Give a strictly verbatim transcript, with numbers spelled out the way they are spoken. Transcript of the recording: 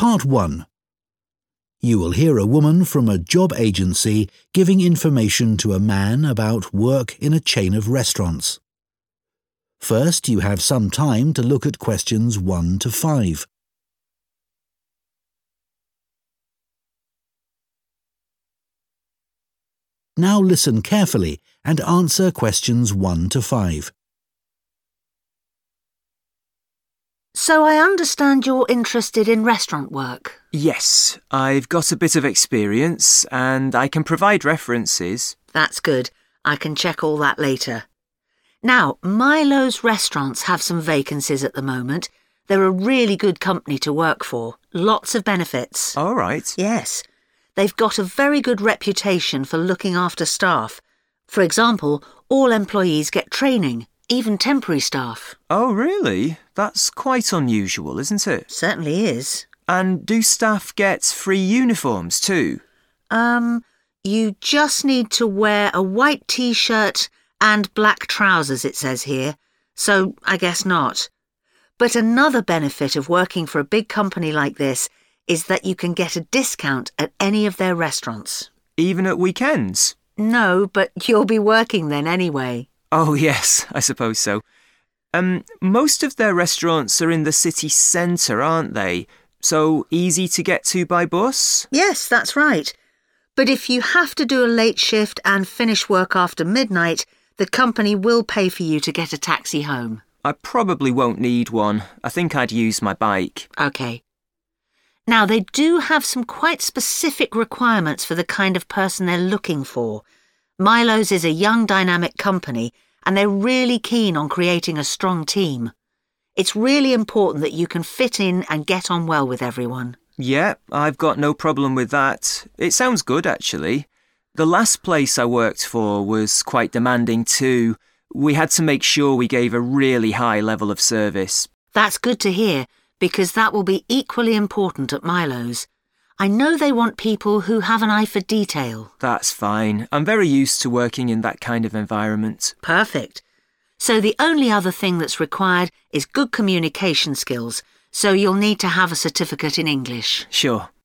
Part one. You will hear a woman from a job agency giving information to a man about work in a chain of restaurants. First, you have some time to look at questions one to five. Now listen carefully and answer questions one to five. So I understand you're interested in restaurant work? Yes, I've got a bit of experience and I can provide references. That's good. I can check all that later. Now, Milo's restaurants have some vacancies at the moment. They're a really good company to work for. Lots of benefits. All right. Yes. They've got a very good reputation for looking after staff. For example, all employees get training, even temporary staff. Oh, really? That's quite unusual, isn't it? Certainly is. And do staff get free uniforms too? Um, you just need to wear a white t-shirt and black trousers, it says here, so I guess not. But another benefit of working for a big company like this is that you can get a discount at any of their restaurants. Even at weekends? No, but you'll be working then anyway. Oh, yes, I suppose so. Um, most of their restaurants are in the city centre, aren't they? So easy to get to by bus? Yes, that's right. But if you have to do a late shift and finish work after midnight, the company will pay for you to get a taxi home. I probably won't need one. I think I'd use my bike. OK. Now, they do have some quite specific requirements for the kind of person they're looking for. Milo's is a young, dynamic company, and they're really keen on creating a strong team. It's really important that you can fit in and get on well with everyone. Yeah, I've got no problem with that. It sounds good, actually. The last place I worked for was quite demanding too. We had to make sure we gave a really high level of service. That's good to hear, because that will be equally important at Milo's. I know they want people who have an eye for detail. That's fine. I'm very used to working in that kind of environment. Perfect. So the only other thing that's required is good communication skills, so you'll need to have a certificate in English. Sure.